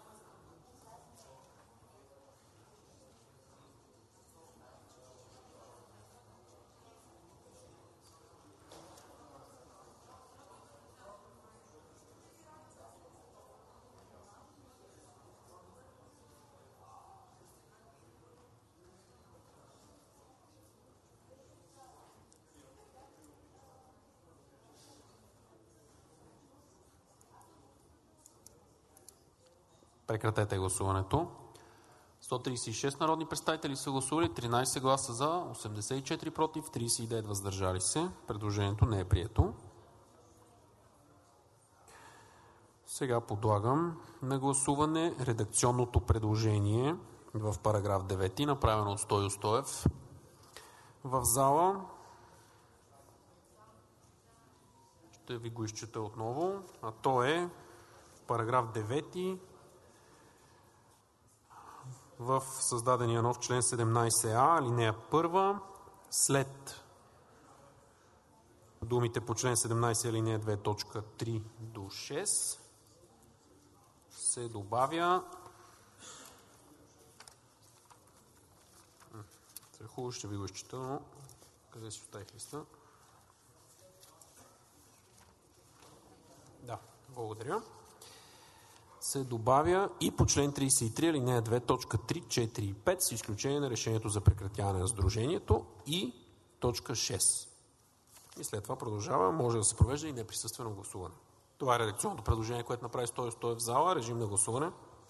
Speaker 5: Прекратете гласуването. сто тридесет и шест народни представители са гласували, тринадесет гласа за, осемдесет и четири против, тридесет и девет въздържали се. Предложението не е прието. Сега подлагам на гласуване редакционното предложение в параграф девети, направено от Стою Стоев в зала. Ще ви го изчета отново, а то е параграф девети в създадения нов член седемнадесет а, алинея първа, след думите по член седемнадесет, алинея две, точка три до шест се добавя хубаво, ще ви го изчета, но къде си оставих листа? Да, благодаря. Се добавя и по член тридесет и три, алинея две, точка три, четири и пет, с изключение на решението за прекратяване на сдружението и точка шест. И след това продължава, може да се провежда и неприсъствено гласуване. Това е редакционното предложение, което направи Стою Стоев в зала. Режим на гласуване.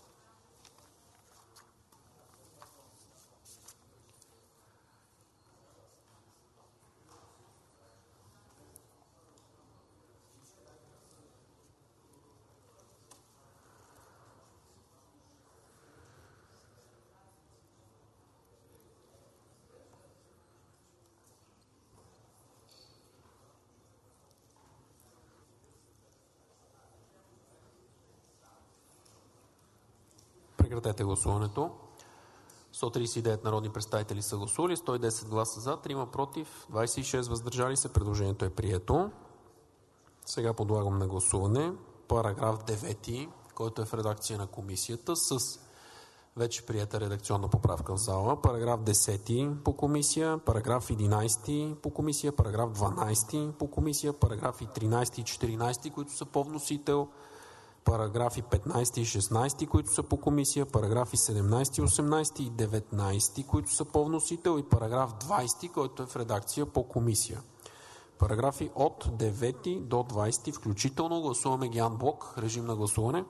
Speaker 5: Прекратете гласуването. сто тридесет и девет народни представители са гласували, сто и десет гласа за, трима против, двадесет и шест въздържали се. Предложението е прието. Сега подлагам на гласуване параграф девети, който е в редакция на комисията с вече приета редакционна поправка в зала. Параграф десети по комисия, параграф единадесети по комисия, параграф дванадесети по комисия, параграфи тринадесети и четиринадесети, които са по вносител, параграфи петнадесети и шестнадесети, които са по комисия, параграфи седемнадесети, осемнадесети и деветнадесети, които са по вносител, и параграф двадесети, който е в редакция по комисия. Параграфи от девети до двадесети включително. Гласуваме ги анблок. Режим на гласуване.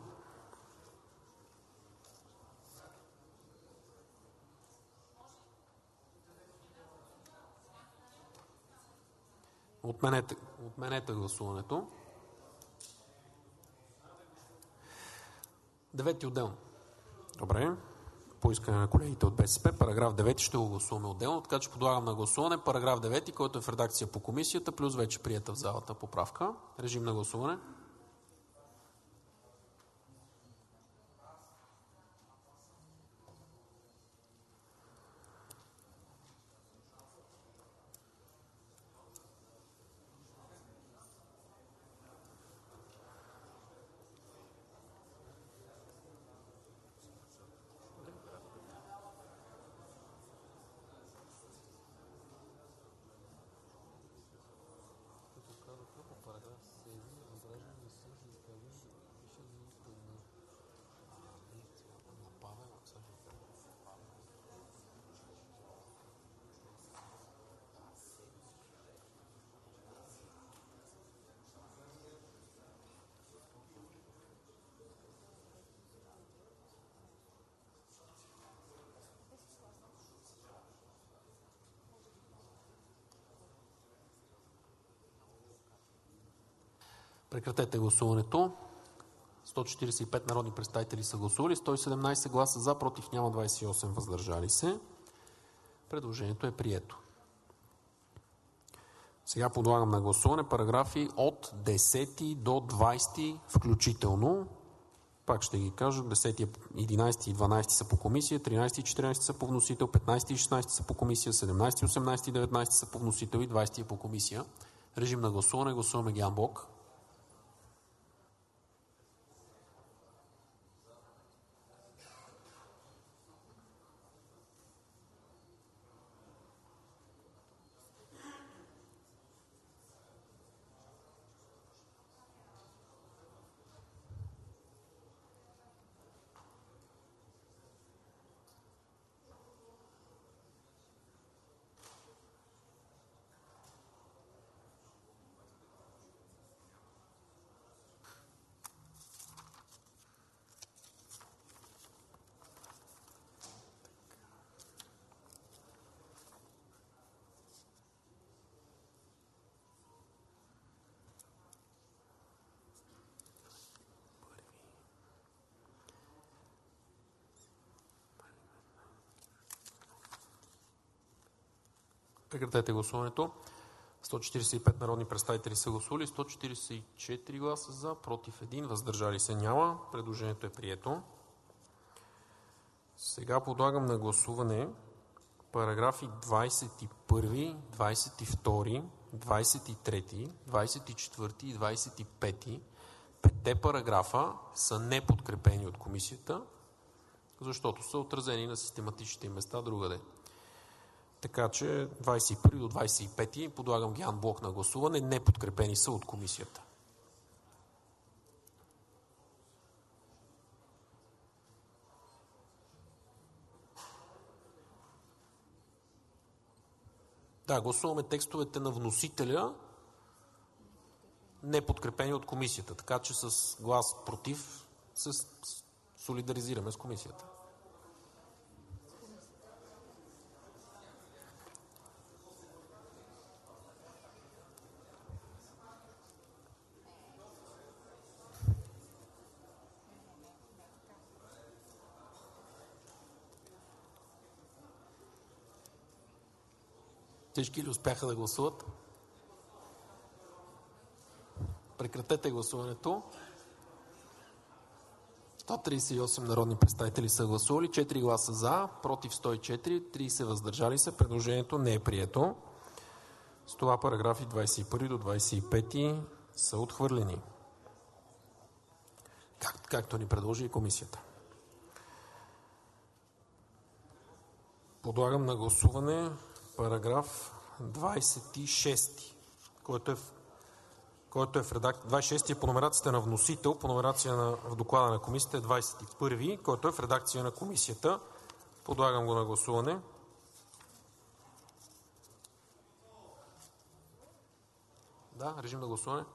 Speaker 5: Отменете, отменете гласуването. Девети отделно. Добре. По искане на колегите от БСП, параграф девети ще го гласуваме отделно, така че подлагам на гласуване параграф девети, който е в редакция по комисията, плюс вече приета в залата поправка. Режим на гласуване. Прекратете гласуването. сто четиридесет и пет народни представители са гласували, сто и седемнадесет гласа за, против няма, двадесет и осем въздържали се. Предложението е прието. Сега подлагам на гласуване параграфи от десети до двадесети включително. Пак ще ги кажа. десети, единадесети и дванадесети са по комисия, тринадесети и четиринадесети са по вносител, петнадесети и шестнадесети са по комисия, седемнадесети, осемнадесети и деветнадесети са по вносител и двадесети е по комисия. Режим на гласуване. Гласуваме ги анблок. Прекратете гласуването. сто четиридесет и пет народни представители са гласували, сто четиридесет и четири гласа за, против един, въздържали се няма. Предложението е прието. Сега подлагам на гласуване параграфи двадесет и първи, двадесет и втори, двадесет и трети, двадесет и четвърти и двадесет и пети. Петте параграфа са неподкрепени от комисията, защото са отразени на систематичните им места другаде. Така че двадесет и първи до двадесет и пети подлагам ги анблок на гласуване. Неподкрепени са от комисията. Да, гласуваме текстовете на вносителя, неподкрепени от комисията. Така че с глас против се солидаризираме с комисията. Всички ли успяха да гласуват? Прекратете гласуването. сто тридесет и осем народни представители са гласували, четири гласа за, против сто и четири, тридесет въздържали се. Предложението не е прието. С това параграфи двадесет и първи до двадесет и пети са отхвърлени. Как, както ни предложи и комисията. Подлагам на гласуване параграф двадесет и шести, който е в, който е в редакция. двадесет и шести е по номерацията на вносител, по номерация на, в доклада на комисията е двадесет и първи, който е в редакция на комисията. Подлагам го на гласуване. Да, режим на гласуване.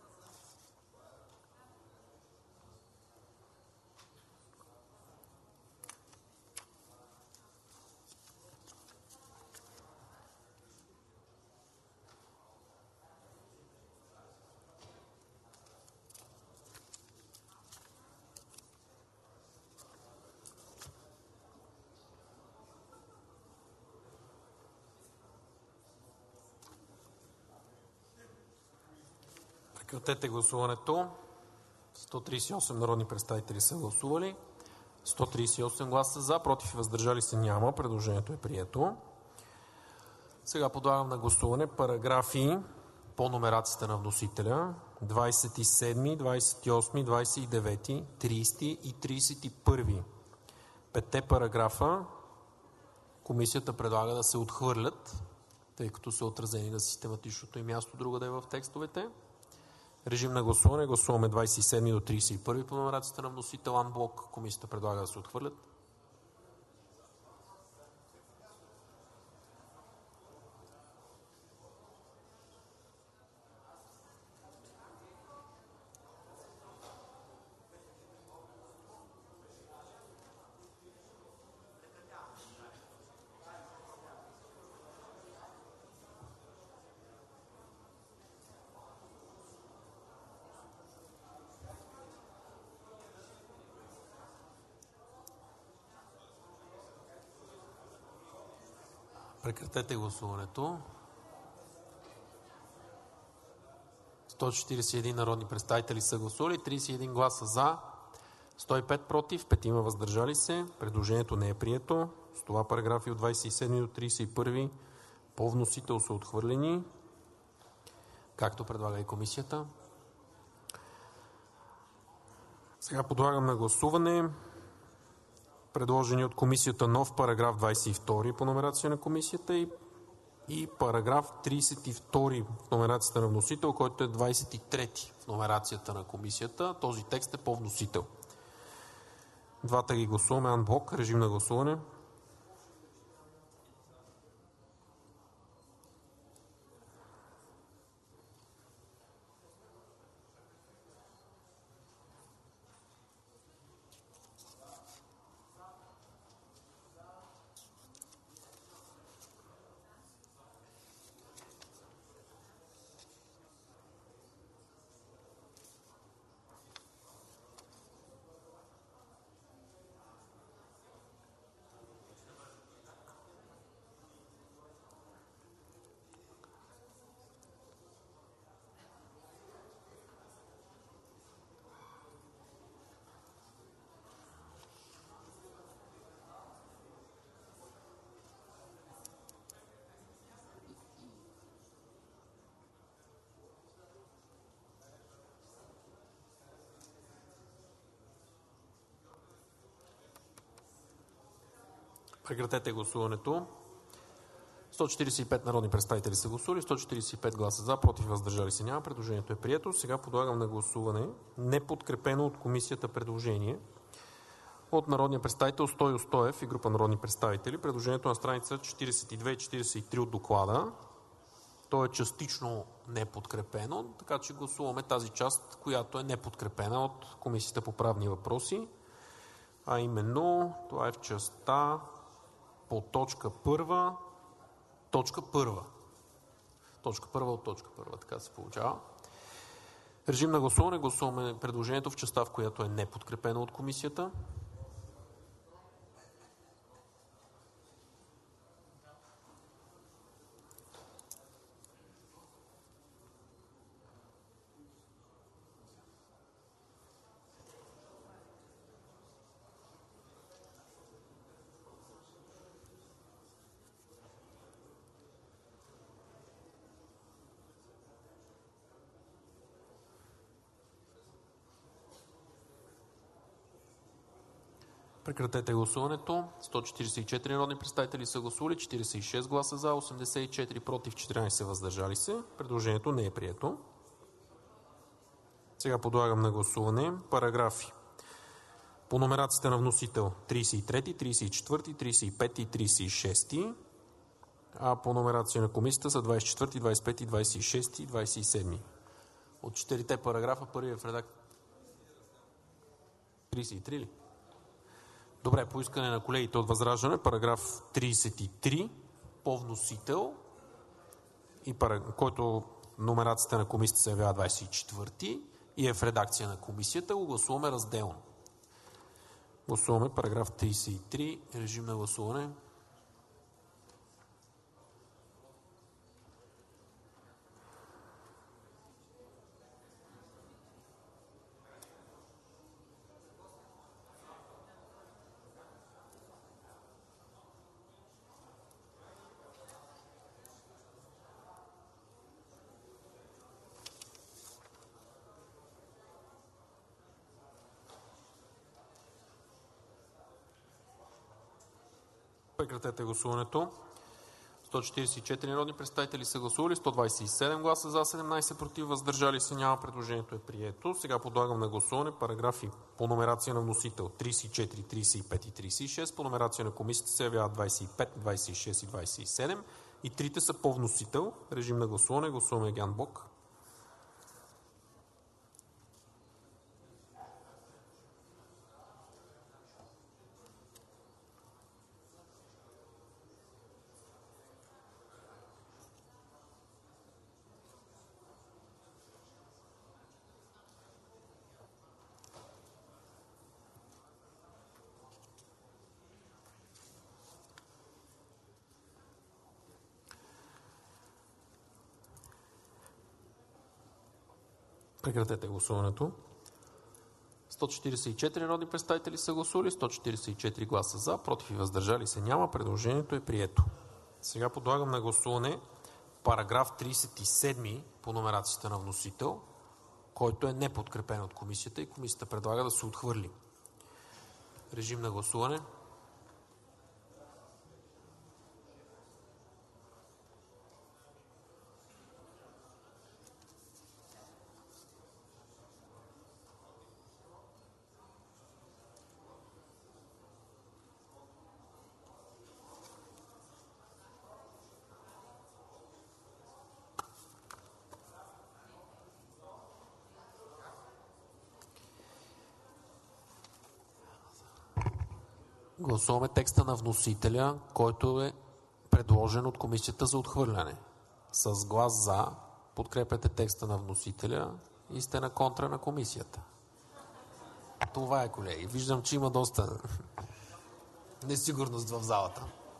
Speaker 5: Прекратете гласуването. сто тридесет и осем народни представители са гласували. сто тридесет и осем гласа за, против и въздържали се няма. Предложението е прието. Сега подлагам на гласуване параграфи по номерацията на вносителя. двадесет и седми, двадесет и осми, двадесет и девети, тридесети и тридесет и първи. Петте параграфа комисията предлага да се отхвърлят, тъй като са отразени на систематичното им място другаде в текстовете. Режим на гласуване. Гласуваме двадесет и седми до тридесет и първи по номерацията на вносител анблок. Комисията предлага да се отхвърлят. Прекратете гласуването. сто четиридесет и един народни представители са гласували, тридесет и един гласа за, сто и пет против, пет въздържали се. Предложението не е прието. С това параграфи от двадесет и седми до тридесет и първи по вносител са отхвърлени, както предлага и комисията. Сега подлагам на гласуване предложени от комисията нов параграф двадесет и втори по номерация на комисията и, и параграф тридесет и втори в номерацията на вносител, който е двадесет и трети в номерацията на комисията. Този текст е по вносител. Двата ги гласуваме анблок. Режим на гласуване. Прекратете гласуването. сто четиридесет и пет народни представители са гласували, сто четиридесет и пет гласа за, против, въздържали се няма. Предложението е прието. Сега подлагам на гласуване неподкрепено от комисията предложение от народния представител Стою Стоев и група народни представители. Предложението на страница четиридесет и две и четиридесет и три от доклада. То е частично неподкрепено, така че гласуваме тази част, която е неподкрепена от Комисията по правни въпроси. А именно, това е в частта по точка първа, точка първа. Точка първа от точка първа, така се получава. Режим на гласуване. Гласуваме предложението в частта, в която е неподкрепено от комисията. Прекратете гласуването. сто четиридесет и четири народни представители са гласували, четиридесет и шест гласа за, осемдесет и четири против, четиринадесет въздържали се. Предложението не е прието. Сега подлагам на гласуване параграфи по номерацията на вносител тридесет и трети, тридесет и четвърти, тридесет и пети и тридесет и шести, а по номерация на комисията са двадесет и четвърти, двадесет и пети, двадесет и шести и двадесет и седми. От четирите параграфа първият в редакция тридесет и три ли? Добре, по искане на колегите от ВЪЗРАЖДАНЕ, параграф тридесет и три по вносител, и параг... който номерацията на комисията се явява двадесет и четвърти и е в редакция на комисията, го гласуваме разделно. Гласуваме параграф тридесет и три. Режим на гласуване. Прекратете гласуването. сто четиридесет и четири народни представители са гласували, сто двадесет и седем гласа за, седемнадесет против, въздържали се няма. Предложението е прието. Сега подлагам на гласуване параграфи по номерация на вносител тридесет и четири, тридесет и пет и тридесет и шест. По номерация на комисията се явяват двадесет и пет, двадесет и шест и двадесет и седем. И трите са по вносител. Режим на гласуване. Гласуваме ги анблок. Прекратете гласуването. сто четиридесет и четири народни представители са гласували, сто четиридесет и четири гласа за, против и въздържали се няма. Предложението е прието. Сега подлагам на гласуване параграф тридесет и седем по номерацията на вносител, който е неподкрепен от комисията и комисията предлага да се отхвърли. Режим на гласуване. Гласуваме текста на вносителя, който е предложен от комисията за отхвърляне. С глас за подкрепяте текста на вносителя и сте на контра на комисията. Това е, колеги. Виждам, че има доста несигурност в залата.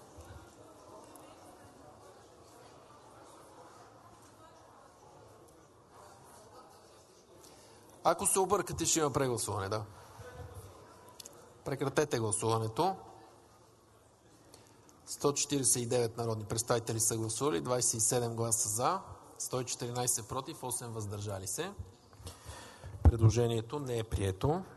Speaker 5: Ако се объркате, ще има прегласуване, да. Прекратете гласуването. сто четиридесет и девет народни представители са гласували, двадесет и седем гласа за, сто и четиридесет против, осем въздържали се. Предложението не е прието.